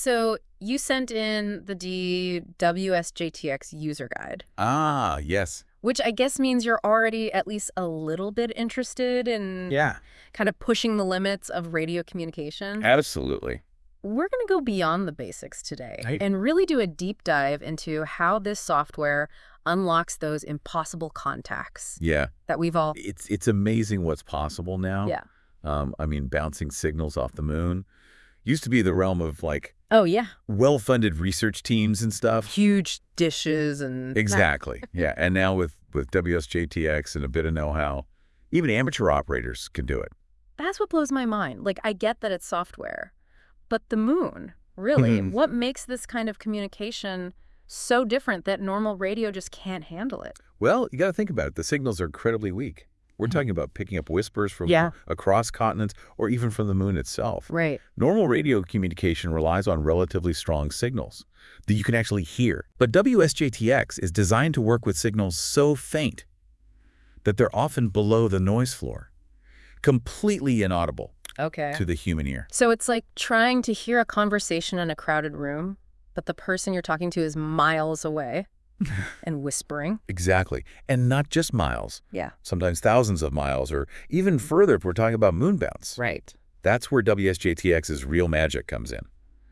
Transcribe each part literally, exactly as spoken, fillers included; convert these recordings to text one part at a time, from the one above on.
So you sent in the D W S J T X user guide, Ah, yes. which I guess means you're already at least a little bit interested in Yeah, kind of pushing the limits of radio communication. absolutely. We're going to go beyond the basics today Right. and really do a deep dive into how this software unlocks those impossible contacts Yeah, that we've all... it's it's amazing what's possible now. Yeah. Um, I mean, bouncing signals off the moon used to be the realm of like Oh, yeah. well-funded research teams and stuff. Huge dishes and... Exactly. Yeah, and now with with W S J T X and a bit of know-how, even amateur operators can do it. That's what blows my mind. Like, I get that it's software, but the moon, really, Mhm. what makes this kind of communication so different that normal radio just can't handle it? Well, you got to think about it. The signals are incredibly weak. We're talking about picking up whispers from Yeah. across continents or even from the moon itself. Right. Normal radio communication relies on relatively strong signals that you can actually hear. But W S J T X is designed to work with signals so faint that they're often below the noise floor, completely inaudible Okay. to the human ear. So it's like trying to hear a conversation in a crowded room, but the person you're talking to is miles away and whispering. Exactly. And not just miles, Yeah. sometimes thousands of miles, or even further if we're talking about moon bounce. Right. That's where W S J T X's real magic comes in.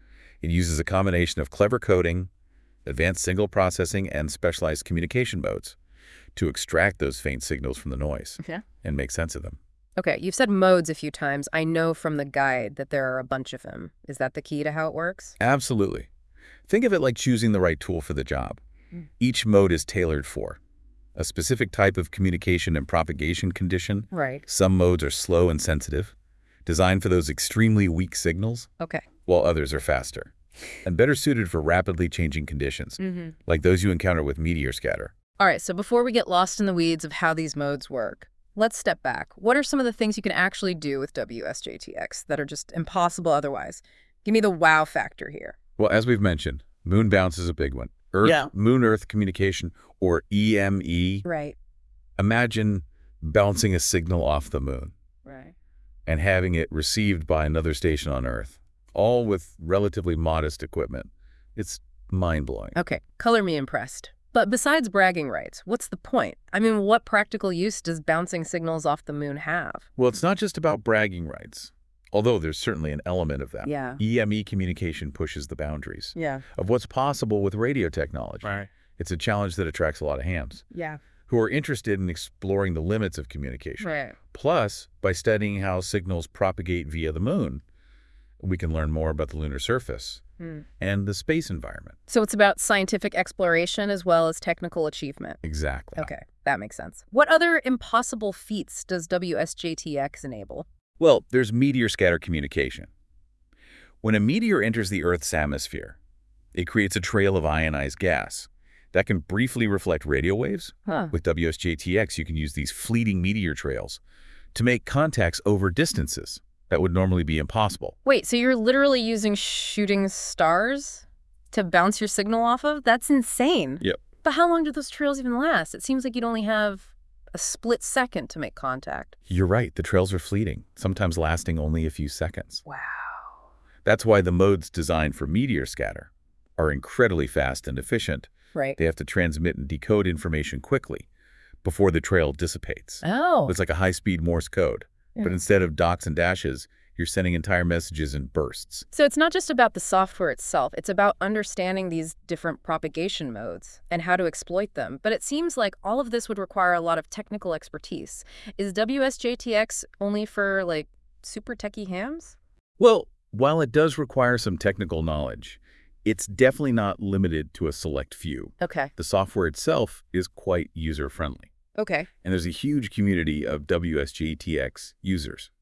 It uses a combination of clever coding, advanced signal processing, and specialized communication modes to extract those faint signals from the noise Yeah. and make sense of them. Okay, you've said modes a few times. I know from the guide that there are a bunch of them. Is that the key to how it works? Absolutely. Think of it like choosing the right tool for the job. Mm. Each mode is tailored for a specific type of communication and propagation condition. Right. Some modes are slow and sensitive, designed for those extremely weak signals, Okay. while others are faster and better suited for rapidly changing conditions, Mm-hmm. like those you encounter with meteor scatter. All right, so before we get lost in the weeds of how these modes work, let's step back. What are some of the things you can actually do with W S J T X that are just impossible otherwise? Give me the wow factor here. Well, as we've mentioned, moon bounce is a big one. Earth, Yeah. Moon-Earth communication, or E M E. Right. Imagine bouncing a signal off the moon Right. and having it received by another station on Earth, all with relatively modest equipment. It's mind-blowing. Okay, color me impressed. But besides bragging rights, what's the point? I mean, what practical use does bouncing signals off the moon have? Well, it's not just about bragging rights, although there's certainly an element of that. Yeah. E M E communication pushes the boundaries Yeah. of what's possible with radio technology. Right. It's a challenge that attracts a lot of hams Yeah. who are interested in exploring the limits of communication. Right. Plus, by studying how signals propagate via the moon, we can learn more about the lunar surface Hmm. and the space environment. So it's about scientific exploration as well as technical achievement. Exactly. Okay, that makes sense. What other impossible feats does W S J T X enable? Well, there's meteor scatter communication. When a meteor enters the Earth's atmosphere, it creates a trail of ionized gas that can briefly reflect radio waves. Huh. With W S J T X, you can use these fleeting meteor trails to make contacts over distances that would normally be impossible. Wait, so you're literally using shooting stars to bounce your signal off of? That's insane. Yep. But how long do those trails even last? It seems like you'd only have a split second to make contact. You're right, the trails are fleeting, sometimes lasting only a few seconds. Wow. That's why the modes designed for meteor scatter are incredibly fast and efficient. Right. They have to transmit and decode information quickly before the trail dissipates. Oh. It's like a high-speed Morse code. Yeah. But instead of dots and dashes, you're sending entire messages in bursts. So it's not just about the software itself. It's about understanding these different propagation modes and how to exploit them. But it seems like all of this would require a lot of technical expertise. Is W S J T X only for, like, super techie hams? Well, while it does require some technical knowledge, it's definitely not limited to a select few. Okay. The software itself is quite user-friendly. Okay. And there's a huge community of W S J T X users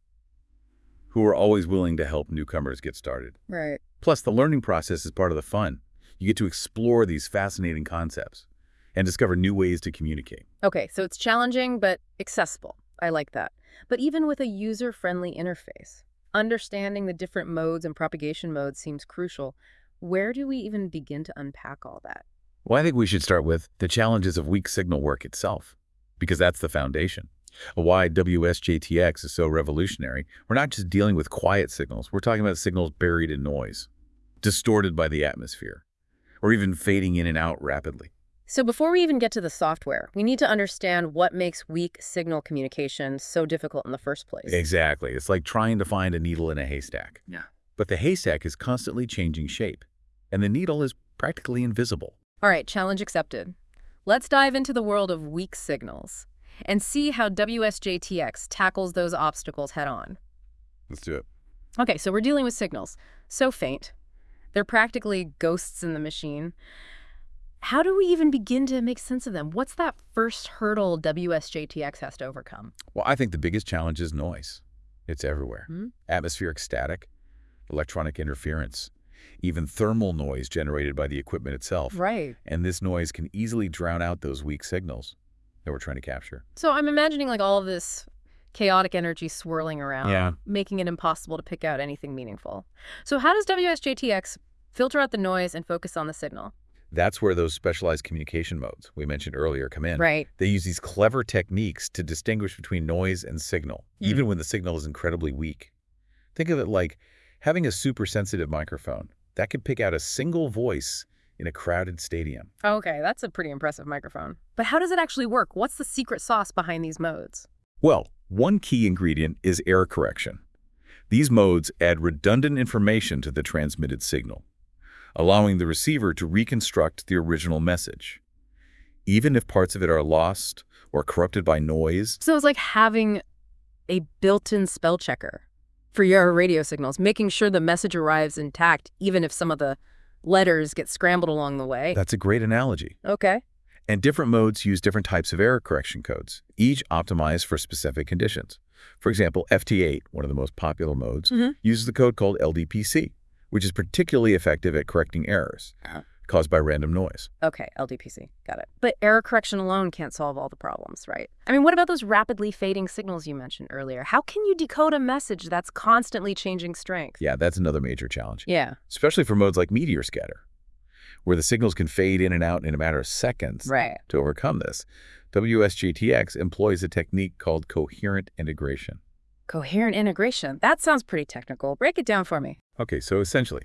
who are always willing to help newcomers get started. Right. Plus, the learning process is part of the fun. You get to explore these fascinating concepts and discover new ways to communicate. Okay, so it's challenging but accessible. I like that. But even with a user-friendly interface, understanding the different modes and propagation modes seems crucial. Where do we even begin to unpack all that? Well, I think we should start with the challenges of weak signal work itself, because that's the foundation. Why W S J T X is so revolutionary. We're not just dealing with quiet signals. We're talking about signals buried in noise. distorted by the atmosphere, or even fading in and out rapidly. So before we even get to the software, we need to understand what makes weak signal communication so difficult in the first place. Exactly. It's like trying to find a needle in a haystack. Yeah. But the haystack is constantly changing shape, and the needle is practically invisible. All right, challenge accepted. Let's dive into the world of weak signals and see how W S J T X tackles those obstacles head-on. Let's do it. Okay, so we're dealing with signals so faint. They're practically ghosts in the machine. How do we even begin to make sense of them? What's that first hurdle W S J T X has to overcome? Well, I think the biggest challenge is noise. It's everywhere. Hmm? Atmospheric static, electronic interference, even thermal noise generated by the equipment itself. Right. And this noise can easily drown out those weak signals that we're trying to capture. So I'm imagining like all of this chaotic energy swirling around, Yeah. making it impossible to pick out anything meaningful. So how does W S J T X filter out the noise and focus on the signal? That's where those specialized communication modes we mentioned earlier come in. Right. They use these clever techniques to distinguish between noise and signal, Mm. even when the signal is incredibly weak. Think of it like having a super sensitive microphone that can pick out a single voice in a crowded stadium. Okay, that's a pretty impressive microphone. But how does it actually work? What's the secret sauce behind these modes? Well, one key ingredient is error correction. These modes add redundant information to the transmitted signal, allowing the receiver to reconstruct the original message, even if parts of it are lost or corrupted by noise. So it's like having a built-in spell checker for your radio signals, making sure the message arrives intact, even if some of the letters get scrambled along the way. That's a great analogy. Okay. And different modes use different types of error correction codes, each optimized for specific conditions. For example, F T eight, one of the most popular modes, Mhm. uses the code called L D P C, which is particularly effective at correcting errors Uh-huh. caused by random noise. Okay, L D P C. Got it. But error correction alone can't solve all the problems, right? I mean, what about those rapidly fading signals you mentioned earlier? How can you decode a message that's constantly changing strength? Yeah, that's another major challenge, Yeah. especially for modes like meteor scatter, where the signals can fade in and out in a matter of seconds. Right. To overcome this, W S J T X employs a technique called coherent integration. Coherent integration. That sounds pretty technical. Break it down for me. Okay, so essentially,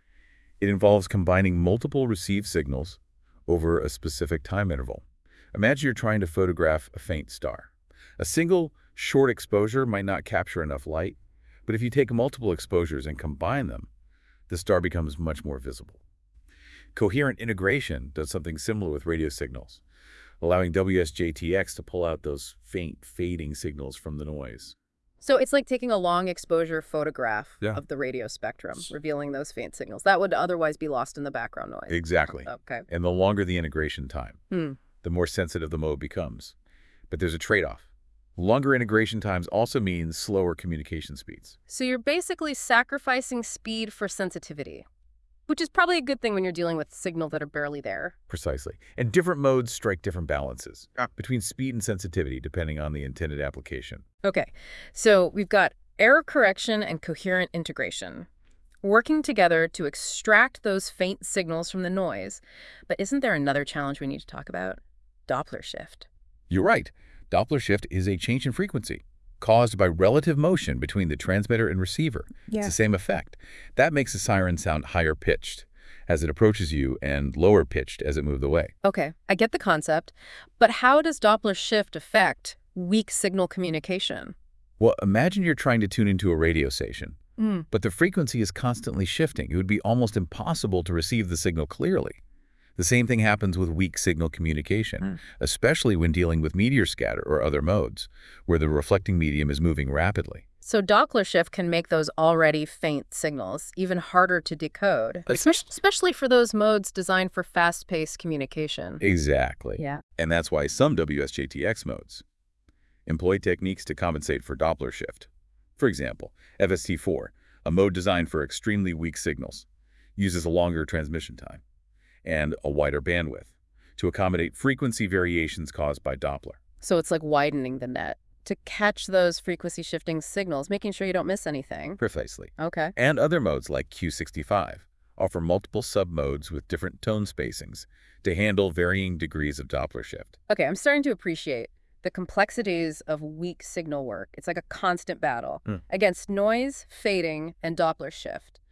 it involves combining multiple received signals over a specific time interval. Imagine you're trying to photograph a faint star. A single short exposure might not capture enough light, but if you take multiple exposures and combine them, the star becomes much more visible. Coherent integration does something similar with radio signals, allowing W S J T X to pull out those faint, fading signals from the noise. So it's like taking a long exposure photograph Yeah. of the radio spectrum, revealing those faint signals. That would otherwise be lost in the background noise. Exactly. Okay. And the longer the integration time, Hmm. the more sensitive the mode becomes. But there's a trade-off. Longer integration times also means slower communication speeds. So you're basically sacrificing speed for sensitivity, which is probably a good thing when you're dealing with signals that are barely there. Precisely. And different modes strike different balances between speed and sensitivity depending on the intended application. Okay, so we've got error correction and coherent integration working together to extract those faint signals from the noise. But isn't there another challenge we need to talk about? Doppler shift. You're right. Doppler shift is a change in frequency caused by relative motion between the transmitter and receiver. Yeah. It's the same effect. That makes the siren sound higher pitched as it approaches you and lower pitched as it moves away. Okay, I get the concept, but how does Doppler shift affect weak signal communication? Well, imagine you're trying to tune into a radio station, Mm. but the frequency is constantly shifting. It would be almost impossible to receive the signal clearly. The same thing happens with weak signal communication, Mm. especially when dealing with meteor scatter or other modes, where the reflecting medium is moving rapidly. So Doppler shift can make those already faint signals even harder to decode, Especially- especially for those modes designed for fast-paced communication. Exactly. Yeah. And that's why some W S J T X modes employ techniques to compensate for Doppler shift. For example, F S T four, a mode designed for extremely weak signals, uses a longer transmission time and a wider bandwidth to accommodate frequency variations caused by Doppler. So it's like widening the net to catch those frequency shifting signals, making sure you don't miss anything. Precisely. Okay. And other modes like Q sixty-five offer multiple sub-modes with different tone spacings to handle varying degrees of Doppler shift. Okay, I'm starting to appreciate the complexities of weak signal work. It's like a constant battle Mm. against noise, fading, and Doppler shift.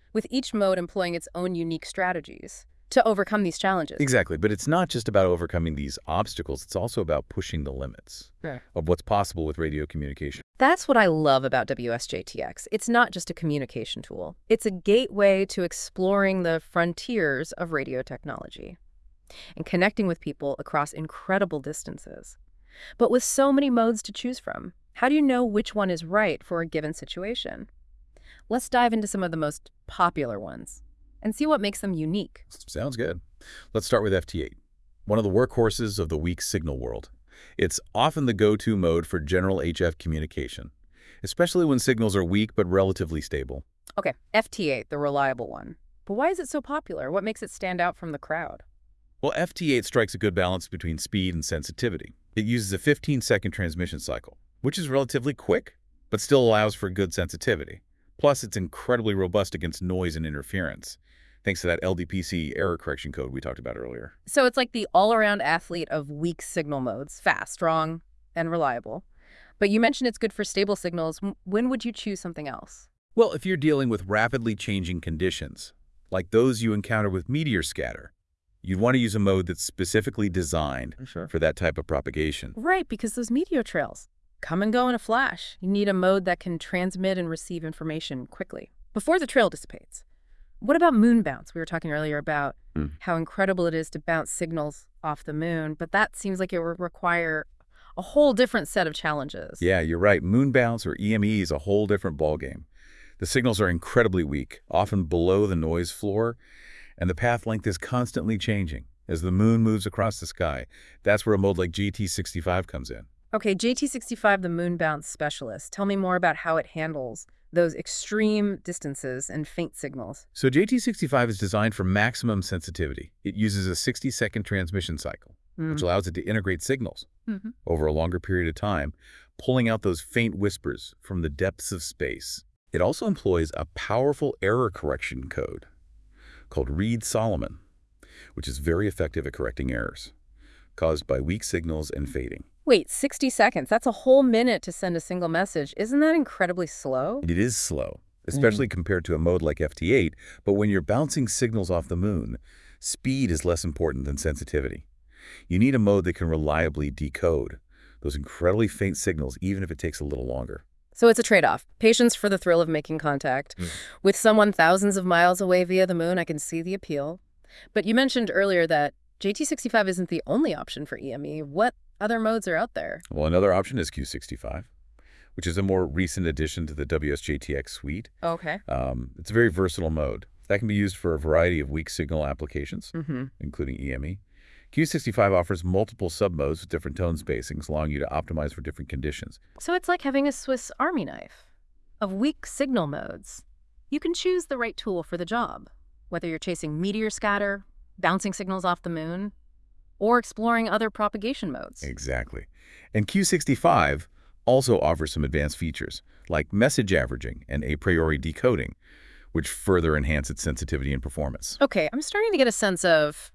with each mode employing its own unique strategies to overcome these challenges. Exactly, but it's not just about overcoming these obstacles. It's also about pushing the limits Yeah. of what's possible with radio communication. That's what I love about W S J T X. It's not just a communication tool. It's a gateway to exploring the frontiers of radio technology and connecting with people across incredible distances. But with so many modes to choose from, how do you know which one is right for a given situation? Let's dive into some of the most popular ones and see what makes them unique. Sounds good. Let's start with F T eight, one of the workhorses of the weak signal world. It's often the go-to mode for general H F communication, especially when signals are weak but relatively stable. Okay, F T eight, the reliable one. But why is it so popular? What makes it stand out from the crowd? Well, F T eight strikes a good balance between speed and sensitivity. It uses a fifteen second transmission cycle, which is relatively quick, but still allows for good sensitivity. Plus, it's incredibly robust against noise and interference, thanks to that L D P C error correction code we talked about earlier. So it's like the all-around athlete of weak signal modes, fast, strong, and reliable. But you mentioned it's good for stable signals. When would you choose something else? Well, if you're dealing with rapidly changing conditions, like those you encounter with meteor scatter, you'd want to use a mode that's specifically designed Sure. for that type of propagation. Right, because those meteor trails come and go in a flash. You need a mode that can transmit and receive information quickly before the trail dissipates. What about moon bounce? We were talking earlier about Mm. how incredible it is to bounce signals off the moon, but that seems like it would require a whole different set of challenges. Yeah, you're right. Moon bounce, or E M E, is a whole different ballgame. The signals are incredibly weak, often below the noise floor, and the path length is constantly changing as the moon moves across the sky. That's where a mode like J T sixty-five comes in. Okay, J T sixty-five, the moon bounce specialist. Tell me more about how it handles those extreme distances and faint signals. So J T sixty-five is designed for maximum sensitivity. It uses a sixty second transmission cycle, which allows it to integrate signals Mm-hmm. over a longer period of time, pulling out those faint whispers from the depths of space. It also employs a powerful error correction code called Reed-Solomon, which is very effective at correcting errors caused by weak signals and fading. Wait, sixty seconds? That's a whole minute to send a single message. Isn't that incredibly slow? It is slow, especially compared to a mode like F T eight, but when you're bouncing signals off the moon, speed is less important than sensitivity. You need a mode that can reliably decode those incredibly faint signals, even if it takes a little longer. So it's a trade-off. Patience for the thrill of making contact. Mm. With someone thousands of miles away via the moon, I can see the appeal. But you mentioned earlier that J T sixty-five isn't the only option for E M E. What other modes are out there? Well, another option is Q sixty-five, which is a more recent addition to the W S J T X suite. Okay. Um, it's a very versatile mode that can be used for a variety of weak signal applications, Mm-hmm. including E M E. Q sixty-five offers multiple submodes with different tone spacings, allowing you to optimize for different conditions. So it's like having a Swiss Army knife of weak signal modes. You can choose the right tool for the job, whether you're chasing meteor scatter, bouncing signals off the moon, or exploring other propagation modes. Exactly. And Q sixty-five also offers some advanced features, like message averaging and a priori decoding, which further enhance its sensitivity and performance. Okay, I'm starting to get a sense of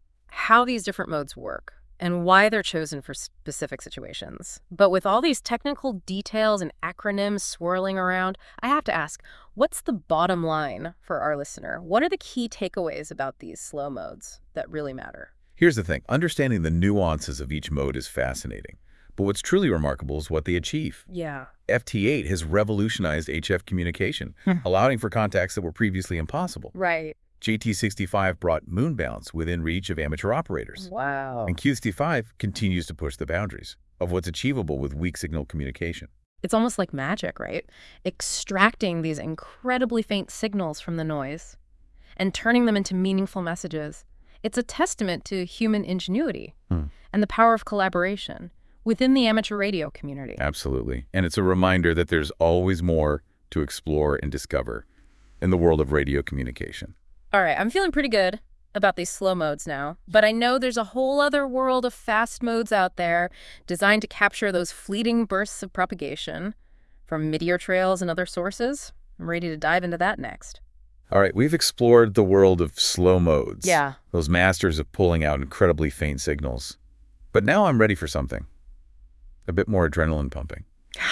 how these different modes work and why they're chosen for specific situations. But with all these technical details and acronyms swirling around, I have to ask, what's the bottom line for our listener? What are the key takeaways about these slow modes that really matter? Here's the thing. Understanding the nuances of each mode is fascinating. But what's truly remarkable is what they achieve. Yeah. F T eight has revolutionized H F communication, allowing for contacts that were previously impossible. Right. J T sixty-five brought moon bounce within reach of amateur operators. Wow. And Q sixty-five continues to push the boundaries of what's achievable with weak signal communication. It's almost like magic, right? Extracting these incredibly faint signals from the noise and turning them into meaningful messages. It's a testament to human ingenuity Hmm. and the power of collaboration within the amateur radio community. Absolutely. And it's a reminder that there's always more to explore and discover in the world of radio communication. All right, I'm feeling pretty good about these slow modes now, but I know there's a whole other world of fast modes out there designed to capture those fleeting bursts of propagation from meteor trails and other sources. I'm ready to dive into that next. All right, we've explored the world of slow modes. Yeah. Those masters of pulling out incredibly faint signals. But now I'm ready for something a bit more adrenaline pumping.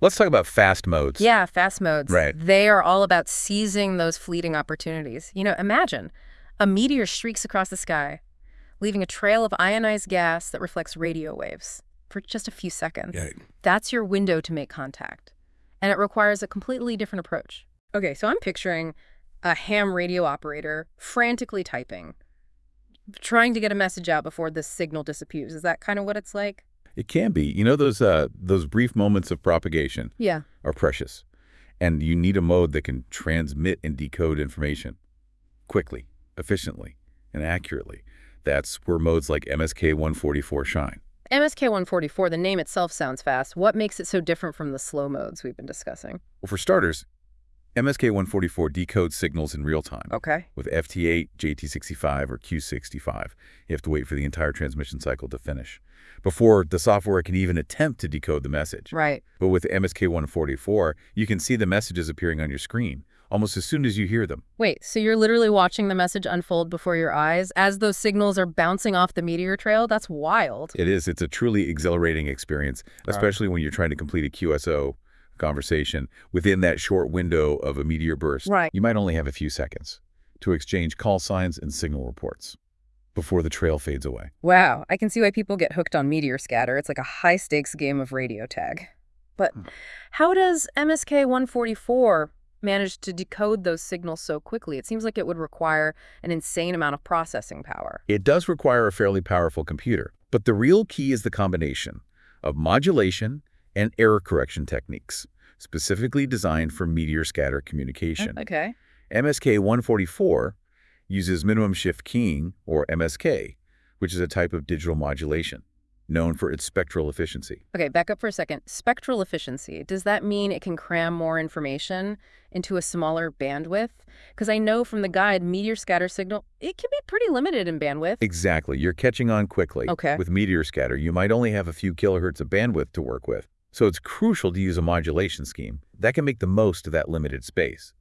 Let's talk about fast modes. Yeah, fast modes. Right. They are all about seizing those fleeting opportunities. You know, imagine a meteor streaks across the sky, leaving a trail of ionized gas that reflects radio waves for just a few seconds. Yeah. That's your window to make contact. And it requires a completely different approach. Okay, so I'm picturing a ham radio operator frantically typing, trying to get a message out before the signal disappears. Is that kind of what it's like? It can be. You know, those uh, those brief moments of propagation Yeah. are precious. And you need a mode that can transmit and decode information quickly, efficiently, and accurately. That's where modes like M S K one forty-four shine. M S K one forty-four, the name itself sounds fast. What makes it so different from the slow modes we've been discussing? Well, for starters, M S K one forty-four decodes signals in real time. Okay. With F T eight, J T sixty-five, or Q sixty-five, you have to wait for the entire transmission cycle to finish before the software can even attempt to decode the message. Right. But with M S K one forty-four, you can see the messages appearing on your screen almost as soon as you hear them. Wait, so you're literally watching the message unfold before your eyes as those signals are bouncing off the meteor trail? That's wild. It is. It's a truly exhilarating experience, especially when you're trying to complete a Q S O conversation within that short window of a meteor burst. Right. You might only have a few seconds to exchange call signs and signal reports before the trail fades away. Wow, I can see why people get hooked on meteor scatter. It's like a high-stakes game of radio tag. But Hmm. how does M S K one forty-four manage to decode those signals so quickly? It seems like it would require an insane amount of processing power. It does require a fairly powerful computer, but the real key is the combination of modulation and error correction techniques, specifically designed for meteor scatter communication. Okay. M S K one forty-four uses minimum shift keying, or M S K, which is a type of digital modulation, known for its spectral efficiency. Okay, back up for a second. Spectral efficiency, does that mean it can cram more information into a smaller bandwidth? Because I know from the guide, meteor scatter signal, it can be pretty limited in bandwidth. Exactly. You're catching on quickly. Okay. With meteor scatter, you might only have a few kilohertz of bandwidth to work with. So it's crucial to use a modulation scheme that can make the most of that limited space.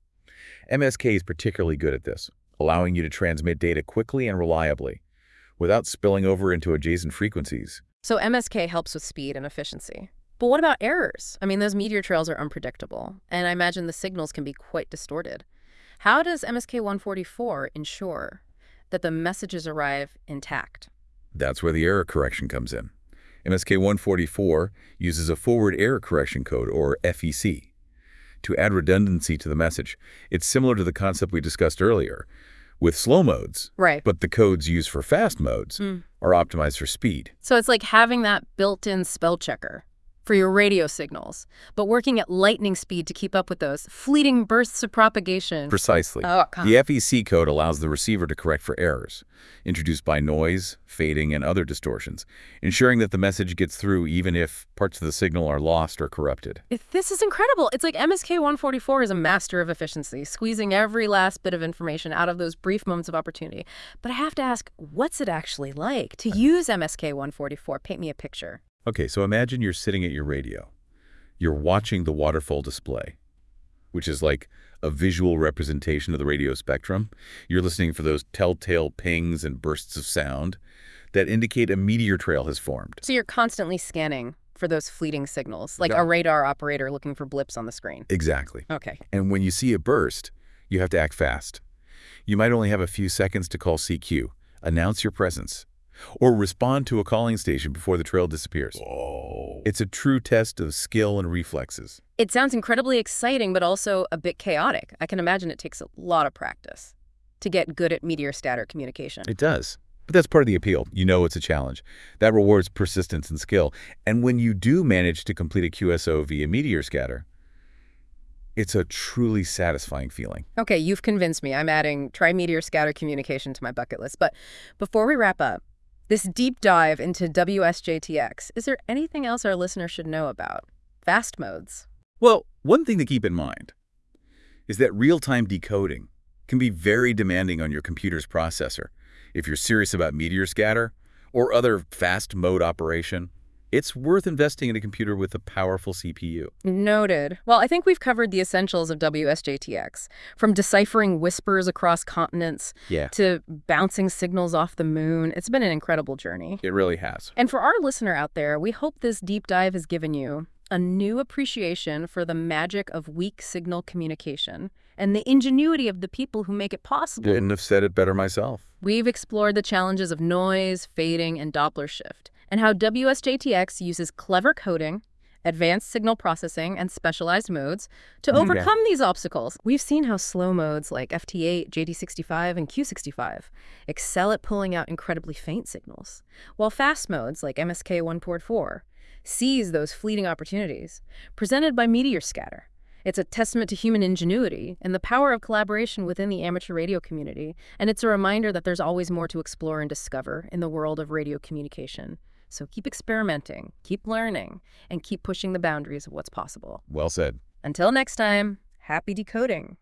M S K is particularly good at this, allowing you to transmit data quickly and reliably without spilling over into adjacent frequencies. So M S K helps with speed and efficiency. But what about errors? I mean, those meteor trails are unpredictable, and I imagine the signals can be quite distorted. How does M S K one forty-four ensure that the messages arrive intact? That's where the error correction comes in. M S K one forty-four uses a forward error correction code, or F E C, to add redundancy to the message. It's similar to the concept we discussed earlier with slow modes, Right. but the codes used for fast modes Mm. are optimized for speed. So it's like having that built-in spell checker for your radio signals, but working at lightning speed to keep up with those fleeting bursts of propagation. Precisely. Oh, God. The F E C code allows the receiver to correct for errors introduced by noise, fading, and other distortions, ensuring that the message gets through even if parts of the signal are lost or corrupted. If this is incredible. It's like M S K one forty-four is a master of efficiency, squeezing every last bit of information out of those brief moments of opportunity. But I have to ask, what's it actually like to use M S K one forty-four? Paint me a picture. Okay, so imagine you're sitting at your radio. You're watching the waterfall display, which is like a visual representation of the radio spectrum. You're listening for those telltale pings and bursts of sound that indicate a meteor trail has formed. So you're constantly scanning for those fleeting signals, like Yeah. a radar operator looking for blips on the screen. Exactly. Okay. And when you see a burst, you have to act fast. You might only have a few seconds to call C Q, announce your presence, or respond to a calling station before the trail disappears. Whoa. It's a true test of skill and reflexes. It sounds incredibly exciting, but also a bit chaotic. I can imagine it takes a lot of practice to get good at meteor scatter communication. It does. But that's part of the appeal. You know it's a challenge. That rewards persistence and skill. And when you do manage to complete a Q S O via meteor scatter, it's a truly satisfying feeling. Okay, you've convinced me. I'm adding try meteor scatter communication to my bucket list. But before we wrap up, this deep dive into W S J T X, is there anything else our listeners should know about? Fast modes. Well, one thing to keep in mind is that real-time decoding can be very demanding on your computer's processor. If you're serious about meteor scatter or other fast mode operation, it's worth investing in a computer with a powerful C P U. Noted. Well, I think we've covered the essentials of W S J T X, from deciphering whispers across continents Yeah, to bouncing signals off the moon. It's been an incredible journey. it really has. And for our listener out there, we hope this deep dive has given you a new appreciation for the magic of weak signal communication and the ingenuity of the people who make it possible. Couldn't have said it better myself. We've explored the challenges of noise, fading, and Doppler shift, and how W S J T X uses clever coding, advanced signal processing, and specialized modes to overcome Okay. these obstacles. We've seen how slow modes like F T eight, J D sixty-five, and Q sixty-five excel at pulling out incredibly faint signals, while fast modes like M S K one port four seize those fleeting opportunities presented by meteor scatter. It's a testament to human ingenuity and the power of collaboration within the amateur radio community, and it's a reminder that there's always more to explore and discover in the world of radio communication. So keep experimenting, keep learning, and keep pushing the boundaries of what's possible. Well said. Until next time, happy decoding.